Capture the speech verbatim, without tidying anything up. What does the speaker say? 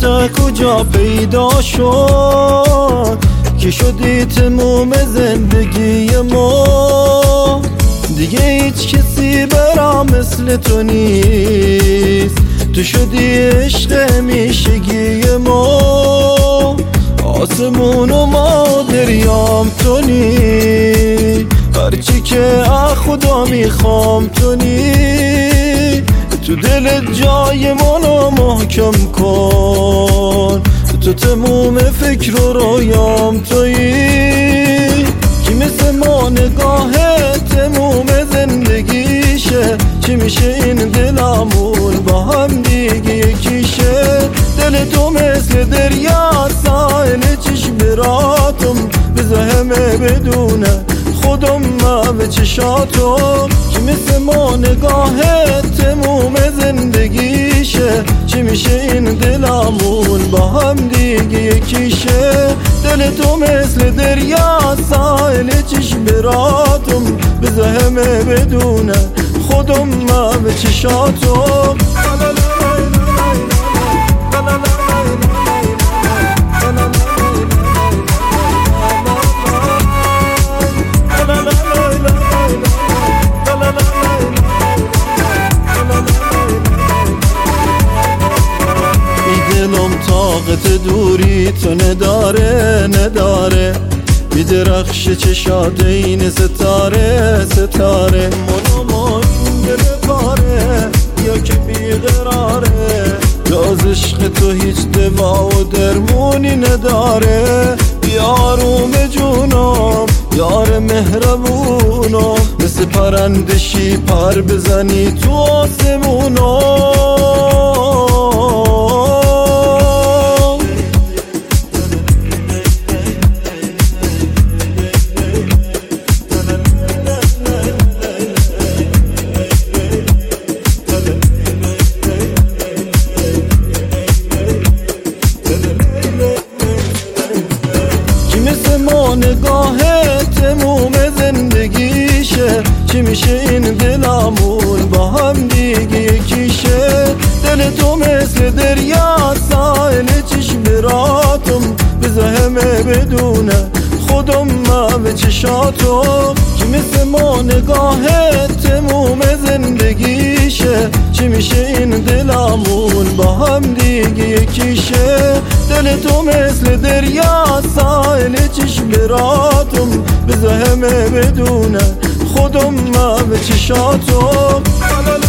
عشق کجا پیدا شد که شدی تموم زندگی ما؟ دیگه هیچ کسی برام مثل تو نیست، تو شدی عشق همیشگی ما. آسمون و ما دریام تو نی، هرچی که اه خدا میخوام تو نی. تو دل جای منو محکم کن، تو تموم فکر و رویام تویی. کی مثل ما نگاه تموم زندگیشه؟ چی میشه این دلمون با هم دیگه یکیشه؟ دل تو مثل دریا ساحل چشم براتم، بذار همه بدونه خودم ما به چشاتم. کی مثل ما نگاه تموم زندگیشه؟ چی میشه این دلمون با هم دیگه یکیشه؟ دل تو مثل دریا ساحل چشم براتم، بذار همه بدونه خودم ما به چشاتم. دلم طاقت دوری تو نداره نداره، بیدرخش چشات این ستاره ستاره. منو من دل پاره یا که بیقراره، جز عشق تو هیچ دوا و درمونی نداره. یاروم جونم یار مهربونم، مثل پرندشی پر بزنی تو آسمونم. نگاه تموم زندگیشه؟ چی میشه این دلمون با هم دیگه یکیشه؟ دل تو مثل دریا ساحل چشم براتم، بذار همه بدونه خودم ما به چشاتم. کی مثل ما نگاه تموم زندگیشه؟ چی میشه این دلمون با هم دیگه یکیشه؟ دل تو مثل دریا ساحل چشم براتم، بذار همه بدونه خودم ما به چشاتم.